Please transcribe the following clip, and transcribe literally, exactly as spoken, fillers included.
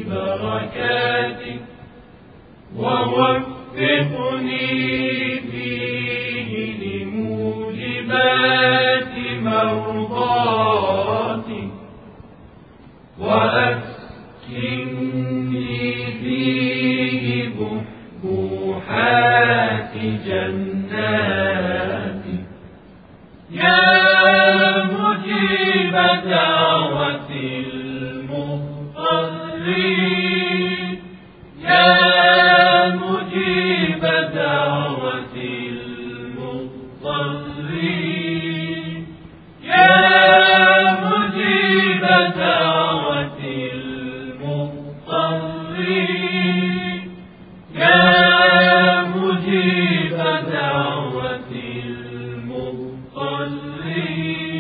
بركاتك ووفقني فيه لموجبات مرضاتك وأسكنني فيه بحبوحات جناتك يا مجيب دعوة المضطرين يا مجيب دعوة المضطرين يا مجيب دعوة المضطرين يا مجيب دعوة المضطرين